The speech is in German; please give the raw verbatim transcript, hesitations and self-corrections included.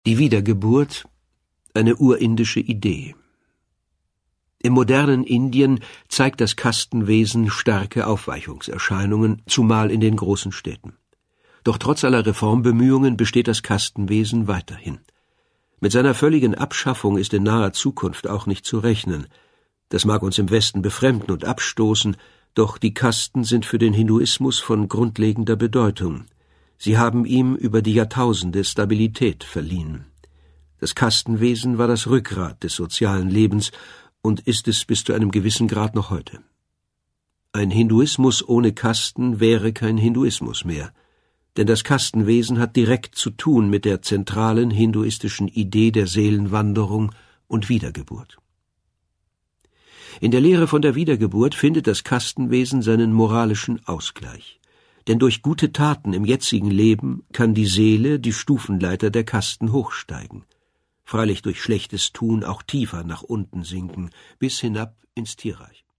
Die Wiedergeburt, eine urindische Idee. Im modernen Indien zeigt das Kastenwesen starke Aufweichungserscheinungen, zumal in den großen Städten. Doch trotz aller Reformbemühungen besteht das Kastenwesen weiterhin. Mit seiner völligen Abschaffung ist in naher Zukunft auch nicht zu rechnen. Das mag uns im Westen befremden und abstoßen, doch die Kasten sind für den Hinduismus von grundlegender Bedeutung. Sie haben ihm über die Jahrtausende Stabilität verliehen. Das Kastenwesen war das Rückgrat des sozialen Lebens und ist es bis zu einem gewissen Grad noch heute. Ein Hinduismus ohne Kasten wäre kein Hinduismus mehr, denn das Kastenwesen hat direkt zu tun mit der zentralen hinduistischen Idee der Seelenwanderung und Wiedergeburt. In der Lehre von der Wiedergeburt findet das Kastenwesen seinen moralischen Ausgleich. Denn durch gute Taten im jetzigen Leben kann die Seele die Stufenleiter der Kasten hochsteigen, freilich durch schlechtes Tun auch tiefer nach unten sinken, bis hinab ins Tierreich.